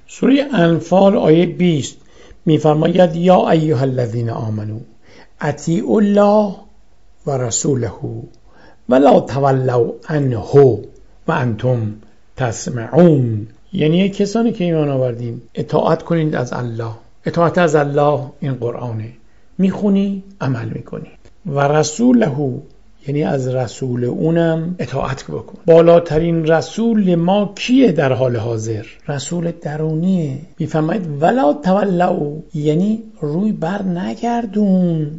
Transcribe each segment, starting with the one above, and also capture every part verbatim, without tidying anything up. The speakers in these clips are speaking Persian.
سوره انفال آیه بیست میفرماید یا ایها الذین آمنو اطیعوا الله و رسوله ولا تولوا عنه و انتم تسمعون. یعنی کسانی که ایمان آوردین اطاعت کنید از الله. اطاعت از الله این قرآنه، میخونی عمل میکنی. و رسوله یعنی از رسول اونم اطاعت بکن. بالاترین رسول ما کیه در حال حاضر؟ رسول درونیه. میفرماید ولا تولوا یعنی روی بر نگردون،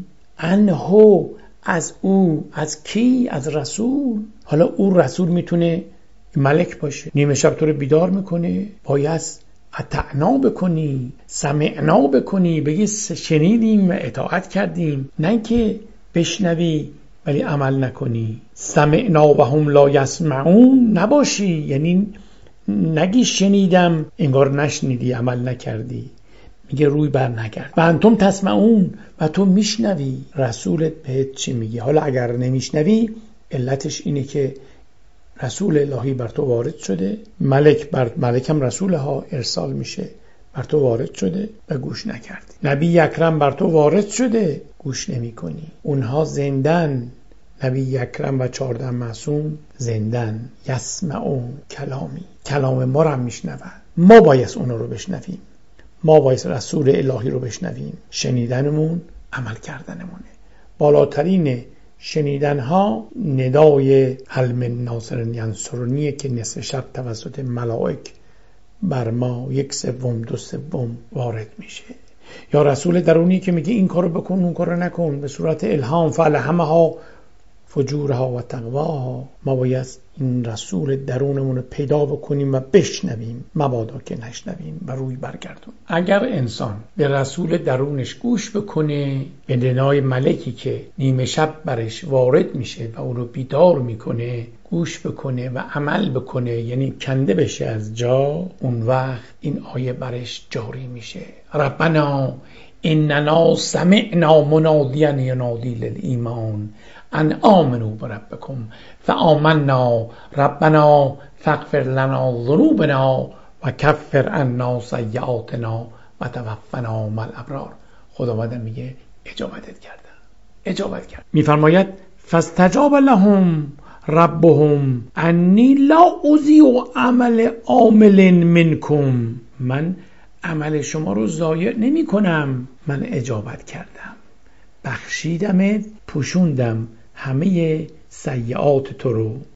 عنه از او. از کی؟ از رسول. حالا او رسول میتونه ملک باشه، نیمه شب تو رو بیدار میکنه، باید اطعنا بکنی، سمعنا بکنی، بگی شنیدیم و اطاعت کردیم، نه که بشنوی ولی عمل نکنی. سمعنا و هم لا یسمعون نباشی، یعنی نگی شنیدم انگار نشنیدی، عمل نکردی. میگه روی بر نگرد. و انتم تسمعون و تو میشنوی رسولت بهت چی میگه. حالا اگر نمیشنوی علتش اینه که رسول الهی بر تو وارد شده، ملک بر ملک هم رسول ها ارسال میشه، بر تو وارد شده و گوش نکردی. نبی اکرم بر تو وارد شده، گوش نمی کنی. اونها زندن، نبی اکرم و چهارده معصوم زندن. یسمعون کلامی، کلام ما رو هم میشنون. ما باید اونا رو بشنویم، ما باید رسول الهی رو بشنویم. شنیدنمون عمل کردنمونه. بالاترین شنیدن ها ندای هل من ناصر ینصرنیه که نصف شب توسط ملائک بر ما یک سوم دو سوم وارد میشه. یا رسول درونی که میگه این کارو بکن اون کارو نکن، به صورت الهام. فالهمها فجورها و تقواها. ما باید این رسول درونمون رو پیدا بکنیم و بشنویم، مبادا که نشنویم و روی برگردون. اگر انسان به رسول درونش گوش بکنه، به ندای ملکی که نیمه شب برش وارد میشه و اون رو بیدار میکنه، گوش بکنه و عمل بکنه، یعنی کنده بشه از جا، اون وقت این آیه برش جاری میشه. ربنا اننا سمعنا منادیا ینادی للایمان ان آمنوا بربکم فآمنا ربنا فاغفر لنا ذنوبنا و کفر عنا سیئاتنا و توفنا مع الابرار. خداوند میگه اجابتت کردم، اجابت کرد. میفرماید فاستجاب لهم ربهم انی لا اضیع عمل عامل منکم. من عمل شما رو ضایع نمی کنم، من اجابت کردم، بخشیدمت، پوشوندم همه سیئات تو رو.